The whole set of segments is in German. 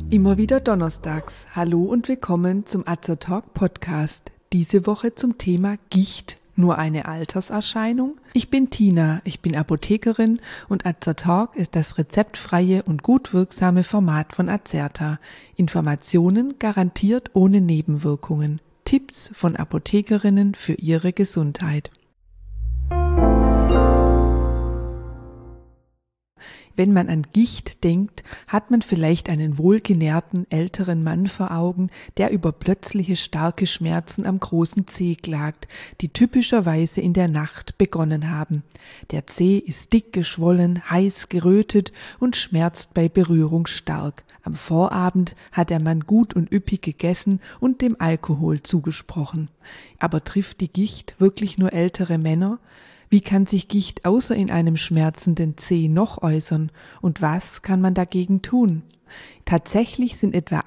Immer wieder donnerstags. Hallo und willkommen zum Azertalk Podcast. Diese Woche zum Thema Gicht, nur eine Alterserscheinung? Ich bin Tina, ich bin Apothekerin und Azertalk ist das rezeptfreie und gut wirksame Format von Azerta. Informationen garantiert ohne Nebenwirkungen. Tipps von Apothekerinnen für ihre Gesundheit. Wenn man an Gicht denkt, hat man vielleicht einen wohlgenährten älteren Mann vor Augen, der über plötzliche starke Schmerzen am großen Zeh klagt, die typischerweise in der Nacht begonnen haben. Der Zeh ist dick geschwollen, heiß gerötet und schmerzt bei Berührung stark. Am Vorabend hat der Mann gut und üppig gegessen und dem Alkohol zugesprochen. Aber trifft die Gicht wirklich nur ältere Männer? Wie kann sich Gicht außer in einem schmerzenden Zeh noch äußern und was kann man dagegen tun? Tatsächlich sind etwa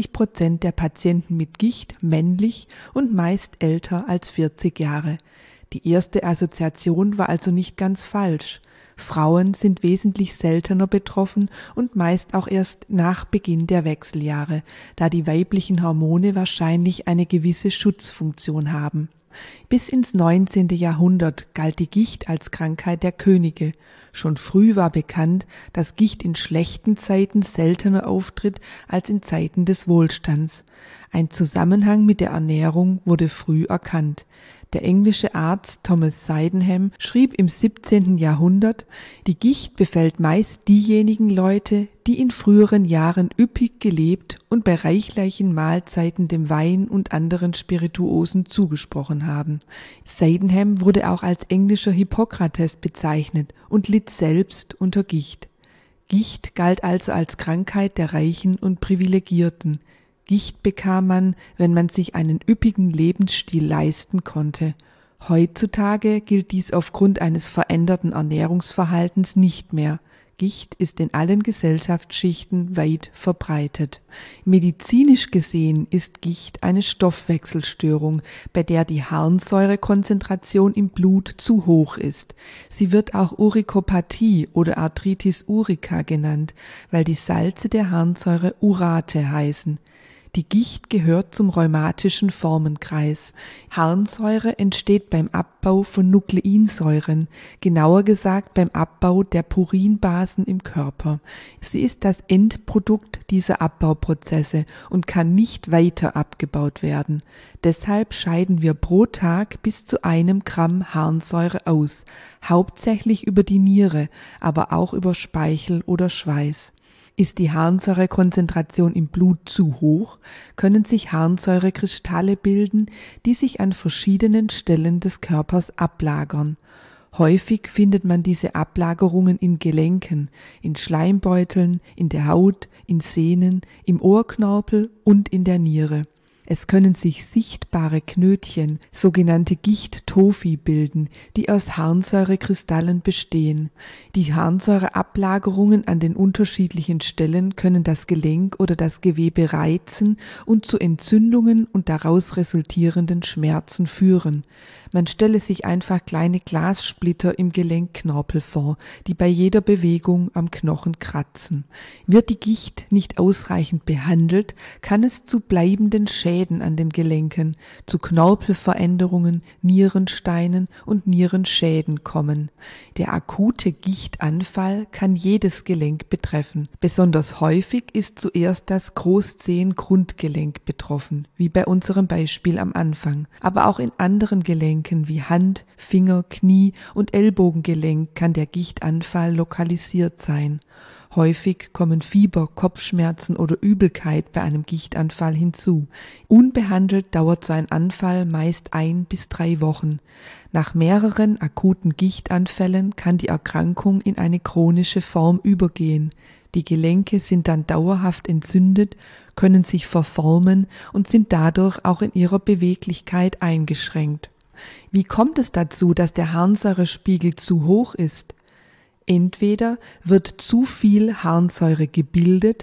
80% der Patienten mit Gicht männlich und meist älter als 40 Jahre. Die erste Assoziation war also nicht ganz falsch. Frauen sind wesentlich seltener betroffen und meist auch erst nach Beginn der Wechseljahre, da die weiblichen Hormone wahrscheinlich eine gewisse Schutzfunktion haben. Bis ins 19. Jahrhundert galt die Gicht als Krankheit der Könige. Schon früh war bekannt, dass Gicht in schlechten Zeiten seltener auftritt als in Zeiten des Wohlstands. Ein Zusammenhang mit der Ernährung wurde früh erkannt. Der englische Arzt Thomas Sydenham schrieb im 17. Jahrhundert, die Gicht befällt meist diejenigen Leute, die in früheren Jahren üppig gelebt und bei reichlichen Mahlzeiten dem Wein und anderen Spirituosen zugesprochen haben. Sydenham wurde auch als englischer Hippokrates bezeichnet und litt selbst unter Gicht. Gicht galt also als Krankheit der Reichen und Privilegierten. Gicht bekam man, wenn man sich einen üppigen Lebensstil leisten konnte. Heutzutage gilt dies aufgrund eines veränderten Ernährungsverhaltens nicht mehr. Gicht ist in allen Gesellschaftsschichten weit verbreitet. Medizinisch gesehen ist Gicht eine Stoffwechselstörung, bei der die Harnsäurekonzentration im Blut zu hoch ist. Sie wird auch Urikopathie oder Arthritis urica genannt, weil die Salze der Harnsäure Urate heißen. Die Gicht gehört zum rheumatischen Formenkreis. Harnsäure entsteht beim Abbau von Nukleinsäuren, genauer gesagt beim Abbau der Purinbasen im Körper. Sie ist das Endprodukt dieser Abbauprozesse und kann nicht weiter abgebaut werden. Deshalb scheiden wir pro Tag bis zu 1 Gramm Harnsäure aus, hauptsächlich über die Niere, aber auch über Speichel oder Schweiß. Ist die Harnsäurekonzentration im Blut zu hoch, können sich Harnsäurekristalle bilden, die sich an verschiedenen Stellen des Körpers ablagern. Häufig findet man diese Ablagerungen in Gelenken, in Schleimbeuteln, in der Haut, in Sehnen, im Ohrknorpel und in der Niere. Es können sich sichtbare Knötchen, sogenannte Gicht-Tophi bilden, die aus Harnsäurekristallen bestehen. Die Harnsäureablagerungen an den unterschiedlichen Stellen können das Gelenk oder das Gewebe reizen und zu Entzündungen und daraus resultierenden Schmerzen führen. Man stelle sich einfach kleine Glassplitter im Gelenkknorpel vor, die bei jeder Bewegung am Knochen kratzen. Wird die Gicht nicht ausreichend behandelt, kann es zu bleibenden Schäden an den Gelenken, zu Knorpelveränderungen, Nierensteinen und Nierenschäden kommen. Der akute Gichtanfall kann jedes Gelenk betreffen. Besonders häufig ist zuerst das Großzehengrundgelenk betroffen, wie bei unserem Beispiel am Anfang. Aber auch in anderen Gelenken wie Hand, Finger, Knie und Ellbogengelenk kann der Gichtanfall lokalisiert sein. Häufig kommen Fieber, Kopfschmerzen oder Übelkeit bei einem Gichtanfall hinzu. Unbehandelt dauert so ein Anfall meist 1 bis 3 Wochen. Nach mehreren akuten Gichtanfällen kann die Erkrankung in eine chronische Form übergehen. Die Gelenke sind dann dauerhaft entzündet, können sich verformen und sind dadurch auch in ihrer Beweglichkeit eingeschränkt. Wie kommt es dazu, dass der Harnsäurespiegel zu hoch ist? Entweder wird zu viel Harnsäure gebildet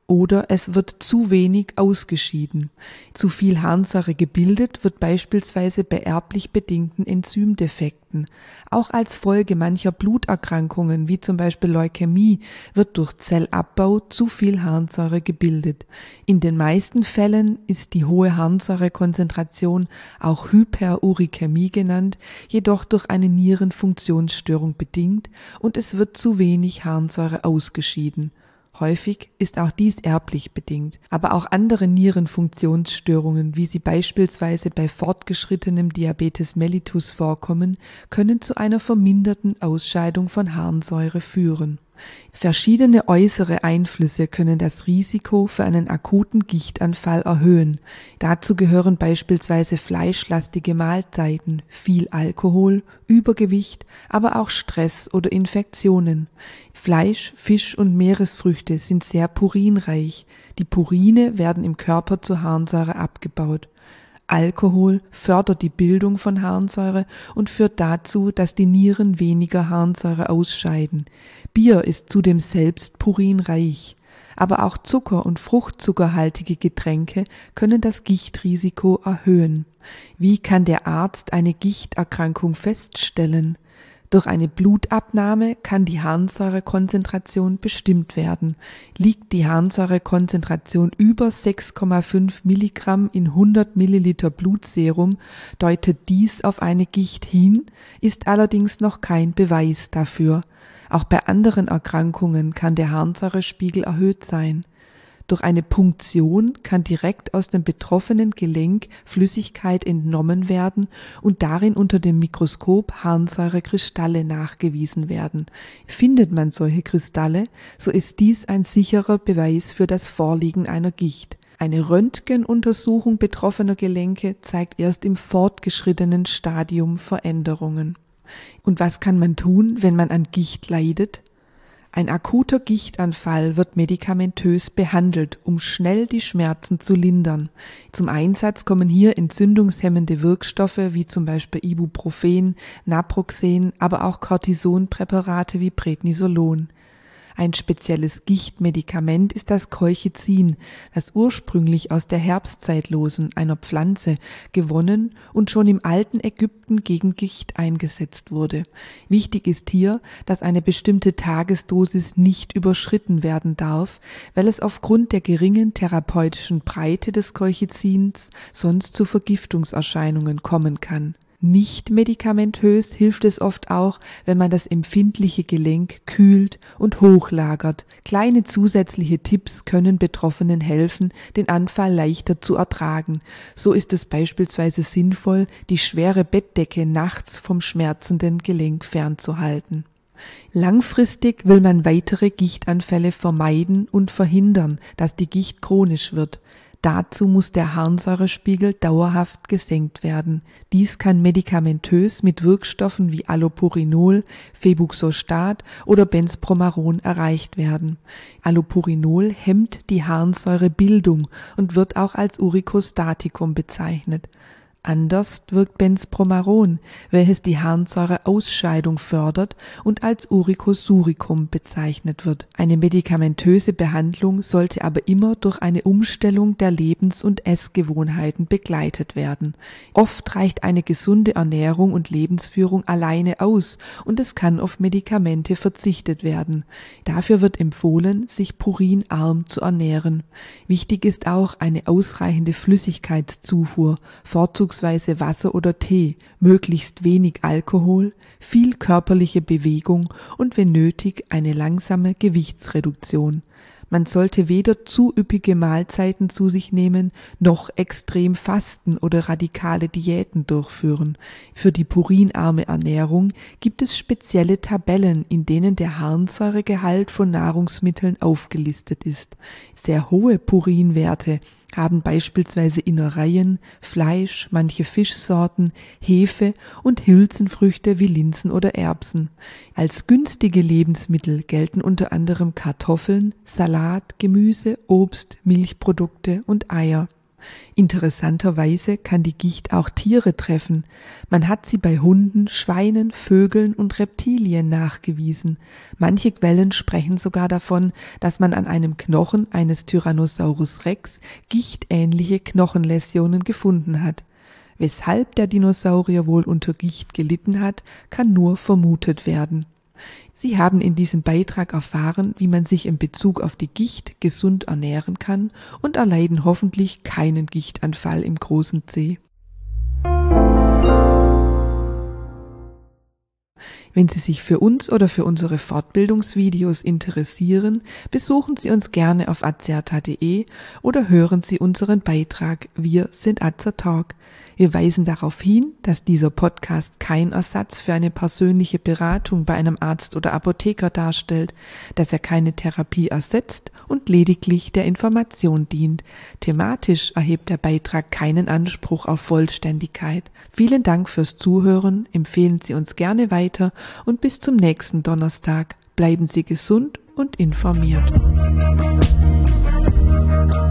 oder es wird zu wenig ausgeschieden. Zu viel Harnsäure gebildet wird beispielsweise bei erblich bedingten Enzymdefekten. Auch als Folge mancher Bluterkrankungen, wie zum Beispiel Leukämie, wird durch Zellabbau zu viel Harnsäure gebildet. In den meisten Fällen ist die hohe Harnsäurekonzentration auch Hyperurikämie genannt, jedoch durch eine Nierenfunktionsstörung bedingt und es wird zu wenig Harnsäure ausgeschieden. Häufig ist auch dies erblich bedingt, aber auch andere Nierenfunktionsstörungen, wie sie beispielsweise bei fortgeschrittenem Diabetes mellitus vorkommen, können zu einer verminderten Ausscheidung von Harnsäure führen. Verschiedene äußere Einflüsse können das Risiko für einen akuten Gichtanfall erhöhen. Dazu gehören beispielsweise fleischlastige Mahlzeiten, viel Alkohol, Übergewicht, aber auch Stress oder Infektionen. Fleisch, Fisch und Meeresfrüchte sind sehr purinreich. Die Purine werden im Körper zur Harnsäure abgebaut. Alkohol fördert die Bildung von Harnsäure und führt dazu, dass die Nieren weniger Harnsäure ausscheiden. Bier ist zudem selbst purinreich. Aber auch Zucker- und fruchtzuckerhaltige Getränke können das Gichtrisiko erhöhen. Wie kann der Arzt eine Gichterkrankung feststellen? Durch eine Blutabnahme kann die Harnsäurekonzentration bestimmt werden. Liegt die Harnsäurekonzentration über 6,5 Milligramm in 100 Milliliter Blutserum, deutet dies auf eine Gicht hin, ist allerdings noch kein Beweis dafür. Auch bei anderen Erkrankungen kann der Harnsäurespiegel erhöht sein. Durch eine Punktion kann direkt aus dem betroffenen Gelenk Flüssigkeit entnommen werden und darin unter dem Mikroskop Harnsäurekristalle nachgewiesen werden. Findet man solche Kristalle, so ist dies ein sicherer Beweis für das Vorliegen einer Gicht. Eine Röntgenuntersuchung betroffener Gelenke zeigt erst im fortgeschrittenen Stadium Veränderungen. Und was kann man tun, wenn man an Gicht leidet? Ein akuter Gichtanfall wird medikamentös behandelt, um schnell die Schmerzen zu lindern. Zum Einsatz kommen hier entzündungshemmende Wirkstoffe wie zum Beispiel Ibuprofen, Naproxen, aber auch Cortisonpräparate wie Prednisolon. Ein spezielles Gichtmedikament ist das Colchicin, das ursprünglich aus der Herbstzeitlosen, einer Pflanze, gewonnen und schon im alten Ägypten gegen Gicht eingesetzt wurde. Wichtig ist hier, dass eine bestimmte Tagesdosis nicht überschritten werden darf, weil es aufgrund der geringen therapeutischen Breite des Colchicins sonst zu Vergiftungserscheinungen kommen kann. Nicht medikamentös hilft es oft auch, wenn man das empfindliche Gelenk kühlt und hochlagert. Kleine zusätzliche Tipps können Betroffenen helfen, den Anfall leichter zu ertragen. So ist es beispielsweise sinnvoll, die schwere Bettdecke nachts vom schmerzenden Gelenk fernzuhalten. Langfristig will man weitere Gichtanfälle vermeiden und verhindern, dass die Gicht chronisch wird. Dazu muss der Harnsäurespiegel dauerhaft gesenkt werden. Dies kann medikamentös mit Wirkstoffen wie Allopurinol, Febuxostat oder Benzbromaron erreicht werden. Allopurinol hemmt die Harnsäurebildung und wird auch als Uricostatikum bezeichnet. Anders wirkt Benzbromaron, welches die Harnsäureausscheidung fördert und als Urikosuricum bezeichnet wird. Eine medikamentöse Behandlung sollte aber immer durch eine Umstellung der Lebens- und Essgewohnheiten begleitet werden. Oft reicht eine gesunde Ernährung und Lebensführung alleine aus und es kann auf Medikamente verzichtet werden. Dafür wird empfohlen, sich purinarm zu ernähren. Wichtig ist auch eine ausreichende Flüssigkeitszufuhr, vorzugsweise Wasser oder Tee, möglichst wenig Alkohol, viel körperliche Bewegung und wenn nötig eine langsame Gewichtsreduktion. Man sollte weder zu üppige Mahlzeiten zu sich nehmen, noch extrem fasten oder radikale Diäten durchführen. Für die purinarme Ernährung gibt es spezielle Tabellen, in denen der Harnsäuregehalt von Nahrungsmitteln aufgelistet ist. Sehr hohe Purinwerte haben beispielsweise Innereien, Fleisch, manche Fischsorten, Hefe und Hülsenfrüchte wie Linsen oder Erbsen. Als günstige Lebensmittel gelten unter anderem Kartoffeln, Salat, Gemüse, Obst, Milchprodukte und Eier. Interessanterweise kann die Gicht auch Tiere treffen. Man hat sie bei Hunden, Schweinen, Vögeln und Reptilien nachgewiesen. Manche Quellen sprechen sogar davon, dass man an einem Knochen eines Tyrannosaurus Rex gichtähnliche Knochenläsionen gefunden hat. Weshalb der Dinosaurier wohl unter Gicht gelitten hat, kann nur vermutet werden. Sie haben in diesem Beitrag erfahren, wie man sich in Bezug auf die Gicht gesund ernähren kann und erleiden hoffentlich keinen Gichtanfall im großen C. Wenn Sie sich für uns oder für unsere Fortbildungsvideos interessieren, besuchen Sie uns gerne auf azerta.de oder hören Sie unseren Beitrag Wir sind Azertalk. Wir weisen darauf hin, dass dieser Podcast kein Ersatz für eine persönliche Beratung bei einem Arzt oder Apotheker darstellt, dass er keine Therapie ersetzt und lediglich der Information dient. Thematisch erhebt der Beitrag keinen Anspruch auf Vollständigkeit. Vielen Dank fürs Zuhören, empfehlen Sie uns gerne weiter und bis zum nächsten Donnerstag. Bleiben Sie gesund und informiert.